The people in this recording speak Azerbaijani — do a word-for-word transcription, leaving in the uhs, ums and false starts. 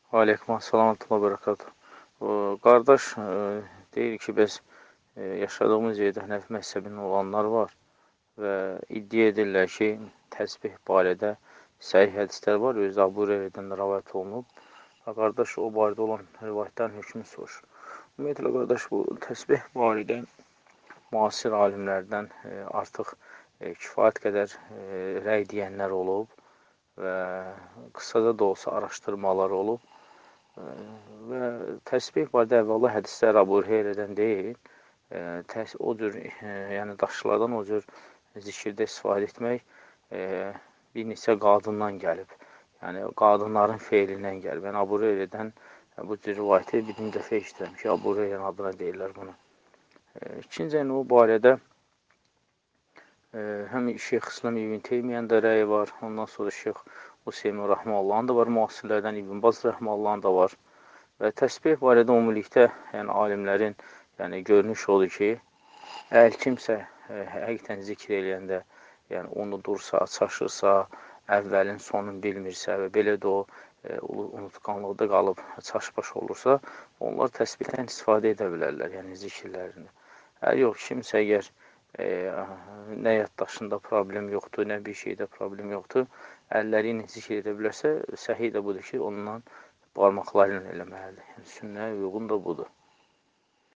Aleyküm assalam və bərəkatuhu. Qardaş, e, deyir ki, biz e, yaşadığımız yerdə Hənəfi məzhəbinin olanlar var və iddia edirlər ki, təsbih barədə səhih hədislər var, özü Əbu Hüreyrədən rəvayət olunub. Və qardaş, o barədə olan rivayətlərin hökmünü soruşur. Ümumiyyətlə, qardaş, bu təsbih barədə müasir alimlərdən e, artıq e, kifayət qədər e, rəy deyənlər olub və qısaca da olsa araşdırmalar olub. Və təsbih barədə əvvəla hədislər Əbu Hüreyrədən deyil, təs o cür, yəni daşlardan o cür zikirdə istifadə etmək e, bir neçə qadından gəlib. Yəni, qadınların feilindən gəlib. Yəni, Əbu Hüreyrədən bu cür rivayəti birinci dəfə eşitirəm ki, Əbu Hüreyrənin adına deyirlər bunu. E, İkinci, yəni, o barədə e, həm Şeyx İslam İbn Teymiyənin də rəyi var, ondan sonra Şeyx Hüseymin Rəhməllahın da var, müasirlərdən İbn Baz Rəhməllahın da var. Və təsbih barədə ümumilikdə, yəni alimlərin yəni, görünüş odur ki, əgər kimsə ə, həqiqətən zikr eləyəndə, yəni unudursa, çaşırsa, əvvəlin sonunu bilmirsə və belə də o ə, unutqanlıqda qalıb çaşbaş olursa, onlar təsbihdən istifadə edə bilərlər, yəni zikirlərində. Əgər yox, kimsə əgər e, nə yaddaşında problem yoxdur, nə bir şeydə problem yoxdur, əlləri ilə zikr edə bilərsə, səhih də budur ki, ondan barmaqları ilə eləməlidir. Yəni, sünnəyə uyğun da budur.